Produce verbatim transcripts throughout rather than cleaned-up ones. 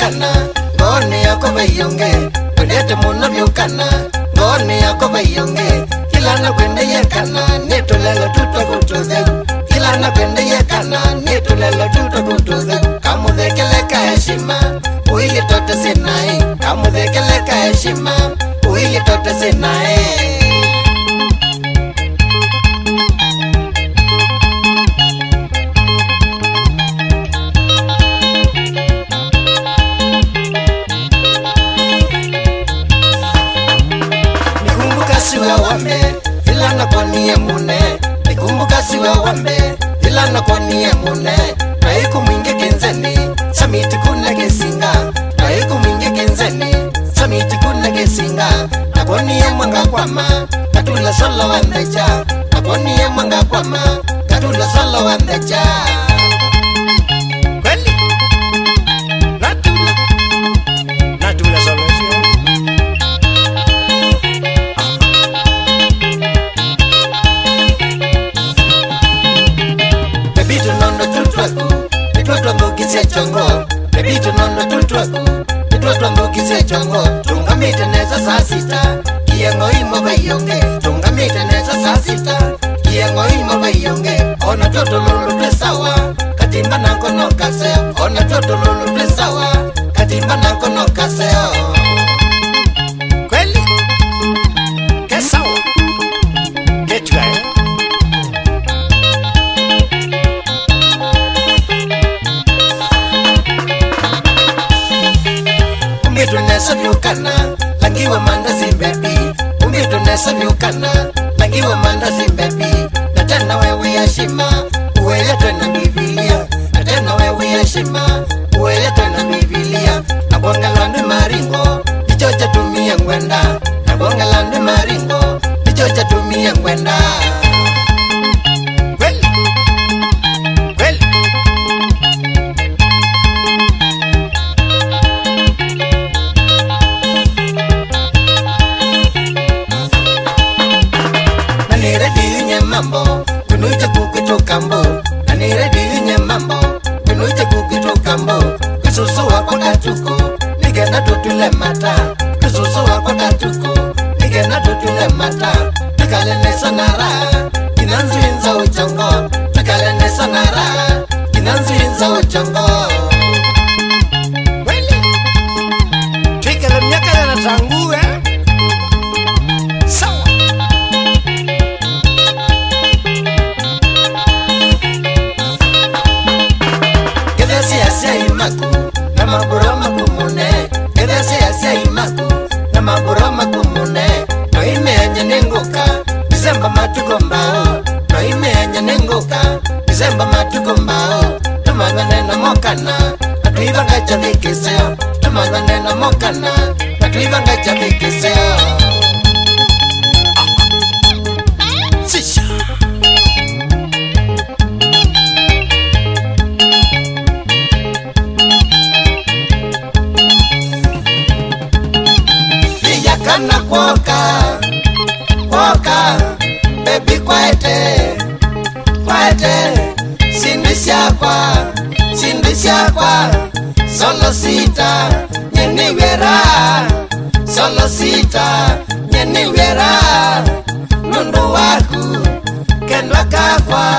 vyukana ngone yako bayonge Kwenete muna vyukana ngone yako bayonge Kila na kwende yekana Nitulelo tutakutudheu Kila na kwende yekana Nitulelo tutakutudheu Kamudhekeleka heshima Uili tote sinai Kamudhekeleka heshima Uili tote sinai Siwa wambe, ilana kwa niye mune Nikumbuka siwa wambe, ilana kwa niye mune Raiku mwinge kenzeni, samiti kuna gesinga Raiku mwinge kenzeni, samiti kuna gesinga Naponiye mwanga kwa ma, katula solo wandeja Naponiye mwanga kwa ma, katula solo wandeja Kweli, natula Natula solo sio Bebito nono tutwaku, nitwatwa mbukise chongo Bebito nono tutwaku, nitwatwa mbukise chongo Tungamite neza saa sita, kiengo imo bayonge Tungamite neza saa sita, kiengo imo bayonge Ona toto lulu twesawa, katimba nanko no kaseo Ona toto lulu twesawa, katimba nanko no kaseo Kweli, kesawa, kechuga eh Umbitu nesa vyukana, langiwa manda zimbebi Umbitu nesa vyukana, langiwa manda zimbebi Natena wewe ya shima, uwele twena Biblia Natena wewe ya shima, uwele twena Biblia Nabonga landu maringo, nichocha tumia ngwenda Nabonga landu maringo, nichocha tumia ngwenda Kweli, kweli Nanire dinye mambo, kunuja kukito kambo Nanire dinye mambo, kunuja kukito kambo Kususu wako katuko, nigena tutule mata Kususu wako katuko, nigena tutule mata Tukale nesa nara, kinanzu inza uchongo Tukale nesa nara, kinanzu inza uchongo Weli, tukale mnyaka na tangu eh Sawa Gedesi asia imaku, na maburo makumune Gedesi asia imaku, na maburo makumune No ime anya nengoka, Disemba matuko mbao No ime anya nengoka, Disemba matuko mbao Tumanga nena mokana, Natuiva ngacha vikiseo Tumanga nena mokana, Natuiva ngacha vikiseo Sisha Kana kwoka, kwoka, baby kwete, kwete Sindisha kwa, sindisha kwa Solo sita, nyeni wera Solo sita, nyeni wera Nundu waku, kendwa kakwa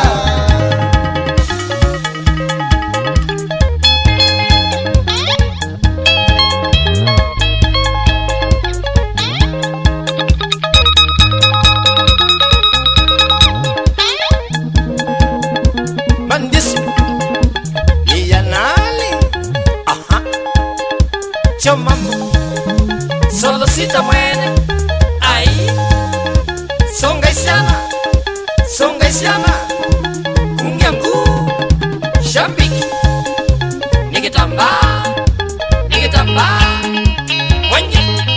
Chomamo, solo sita mwene, ai, songa isiana, songa isiana, kungiangu, shambiki, nikitamba, nikitamba, mwenye,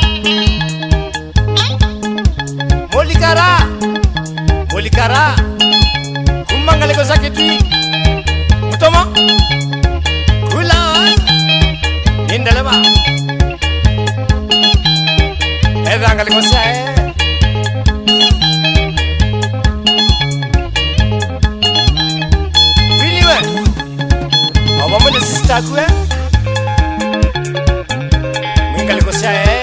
molikara, molikara, kumangaleko zaketi, mutomo, kula, indalema. Evangali Mosae Biliwe Obama de sister kwe Maisha